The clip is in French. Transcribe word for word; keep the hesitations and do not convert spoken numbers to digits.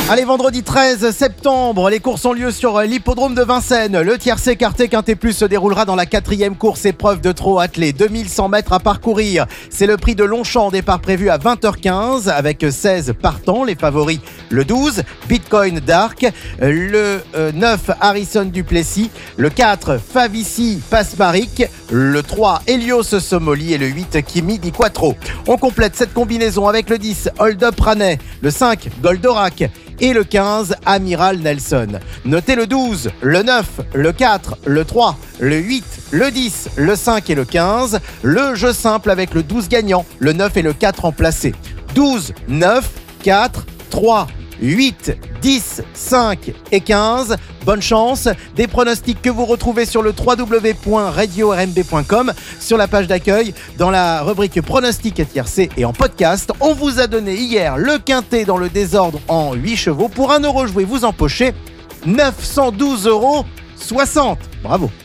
Allez, vendredi treize septembre, les courses ont lieu sur l'hippodrome de Vincennes. Le tiercé écarté Quintet Plus se déroulera dans la quatrième course épreuve de trot attelé. deux mille cent mètres à parcourir. C'est le prix de Longchamp, départ prévu à vingt heures quinze avec seize partants. Les favoris, le douze, Bitcoin Dark, le neuf, Harrison Duplessis, le quatre, Favici Pasmaric, le trois, Helios Somoli et le huit, Kimi Di Quattro. On complète cette combinaison avec le dix, Hold Up Raney, le cinq, Goldorak et le quinze, Amiral Nelson. Notez le douze, le neuf, le quatre, le trois, le huit, le dix, le cinq et le quinze. Le jeu simple avec le douze gagnant, le neuf et le quatre remplacés. douze, neuf, quatre, trois, huit, dix, cinq et quinze. Bonne chance. Des pronostics que vous retrouvez sur le w w w point radio r m b point com, sur la page d'accueil, dans la rubrique pronostics et tiercé et en podcast. On vous a donné hier le quintet dans le désordre en huit chevaux. Pour un euro joué, vous empochez neuf cent douze euros soixante. Bravo.